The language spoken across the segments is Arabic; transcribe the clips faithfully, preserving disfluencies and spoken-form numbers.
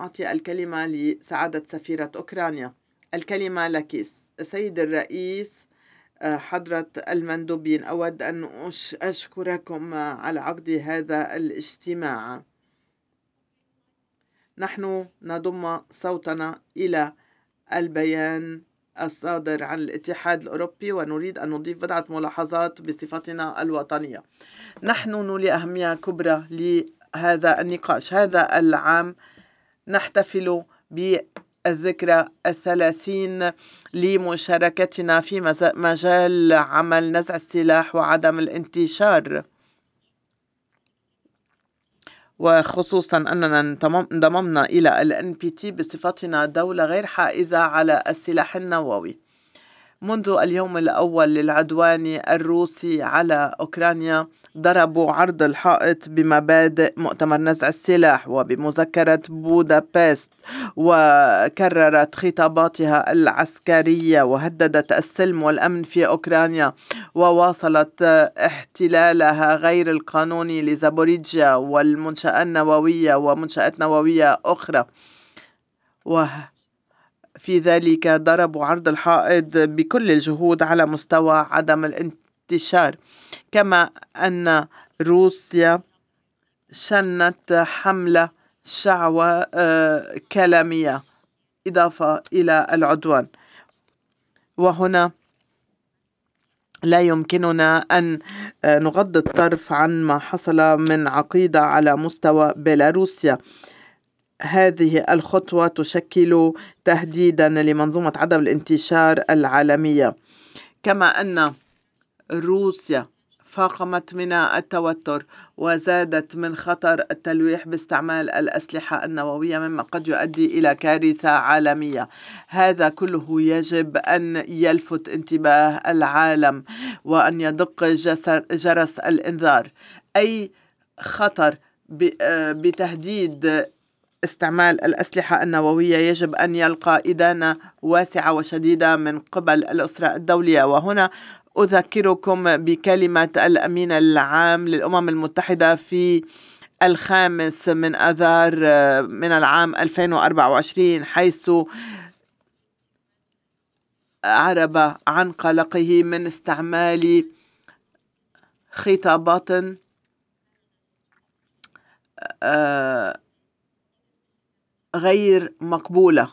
أعطي الكلمة لسعادة سفيرة أوكرانيا. الكلمة لك سيد الرئيس، حضرة المندوبين. أود أن أشكركم على عقد هذا الاجتماع. نحن نضم صوتنا إلى البيان الصادر عن الاتحاد الأوروبي، ونريد أن نضيف بضعة ملاحظات بصفتنا الوطنية. نحن نولي أهمية كبرى لهذا النقاش. هذا العام نحتفل بالذكرى الثلاثين لمشاركتنا في مجال عمل نزع السلاح وعدم الانتشار، وخصوصا أننا انضممنا إلى ال إن بي تي بصفتنا دولة غير حائزة على السلاح النووي. منذ اليوم الأول للعدوان الروسي على أوكرانيا ضربوا عرض الحائط بمبادئ مؤتمر نزع السلاح وبمذكرة بودابست، وكررت خطاباتها العسكرية وهددت السلم والأمن في أوكرانيا، وواصلت احتلالها غير القانوني لزابوريجيا والمنشآت النووية ومنشآت نووية أخرى. و في ذلك ضربوا عرض الحائط بكل الجهود على مستوى عدم الانتشار. كما أن روسيا شنت حملة شعوى كلامية إضافة إلى العدوان. وهنا لا يمكننا أن نغض الطرف عن ما حصل من عقيدة على مستوى بيلاروسيا. هذه الخطوة تشكل تهديدا لمنظومة عدم الانتشار العالمية. كما أن روسيا فاقمت من التوتر وزادت من خطر التلويح باستعمال الأسلحة النووية، مما قد يؤدي إلى كارثة عالمية. هذا كله يجب أن يلفت انتباه العالم وأن يدق جرس الإنذار. أي خطر بتهديد استعمال الأسلحة النووية يجب أن يلقى إدانة واسعة وشديدة من قبل الأسرة الدولية. وهنا أذكركم بكلمة الأمين العام للأمم المتحدة في الخامس من آذار من العام ألفين وأربعة وعشرين، حيث عرب عن قلقه من استعمال خطابات غير مقبولة.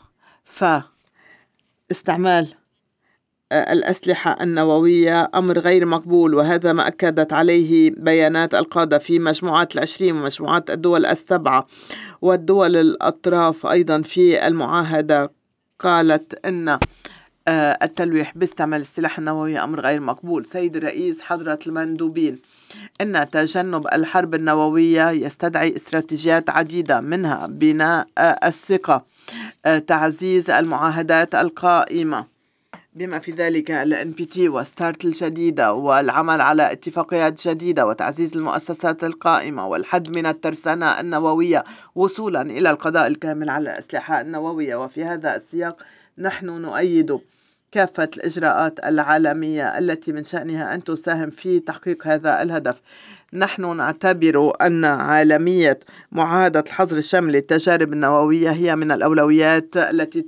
فاستعمال الأسلحة النووية أمر غير مقبول، وهذا ما أكدت عليه بيانات القادة في مجموعات العشرين ومجموعات الدول السبعة والدول الأطراف أيضا في المعاهدة. قالت أن التلويح باستعمال السلاح النووي أمر غير مقبول. سيد الرئيس، حضرة المندوبين، إن تجنب الحرب النووية يستدعي استراتيجيات عديدة، منها بناء الثقة، تعزيز المعاهدات القائمة بما في ذلك ال إن بي تي وستارت الجديدة، والعمل على اتفاقيات جديدة، وتعزيز المؤسسات القائمة، والحد من الترسانة النووية وصولا إلى القضاء الكامل على الأسلحة النووية. وفي هذا السياق نحن نؤيد كافة الإجراءات العالمية التي من شأنها أن تساهم في تحقيق هذا الهدف. نحن نعتبر أن عالمية معاهدة الحظر الشامل للتجارب النووية هي من الأولويات التي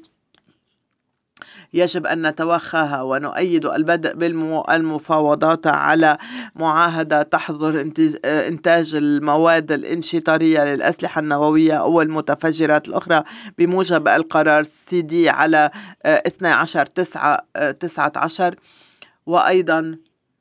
يجب أن نتوخاها، ونؤيد البدء بالمفاوضات على معاهدة تحظر إنتاج المواد الانشطارية للأسلحة النووية أو المتفجرات الأخرى بموجب القرار سي دي على اثني عشر تسعة عشر، وأيضا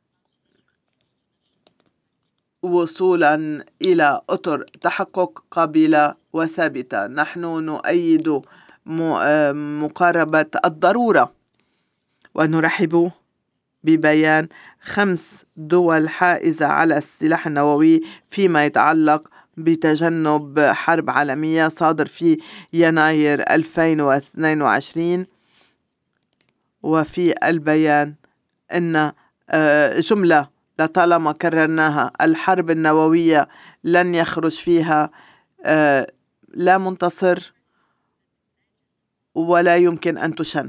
وصولا إلى أطر تحقق قابلة وثابتة. نحن نؤيد مقاربة الضرورة، ونرحب ببيان خمس دول حائزة على السلاح النووي فيما يتعلق بتجنب حرب عالمية صادر في يناير ألفين واثنين وعشرين. وفي البيان أن جملة لطالما كررناها: الحرب النووية لن يخرج فيها لا منتصر ولا يمكن أن تشن.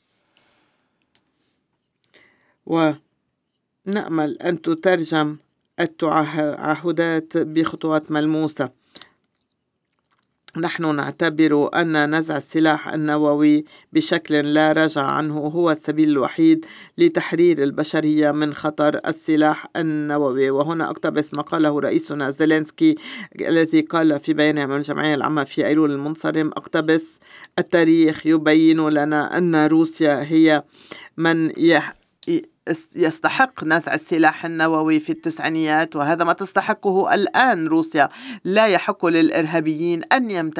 ونأمل أن تترجم التعهدات بخطوات ملموسة. نحن نعتبر أن نزع السلاح النووي بشكل لا رجع عنه هو السبيل الوحيد لتحرير البشرية من خطر السلاح النووي. وهنا أقتبس ما قاله رئيسنا زيلينسكي الذي قال في بيان أمام الجمعية العامة في أيلول المنصرم، أقتبس: التاريخ يبين لنا أن روسيا هي من يح يستحق نزع السلاح النووي في التسعينيات، وهذا ما تستحقه الآن روسيا. لا يحق للإرهابيين أن يمتلكوا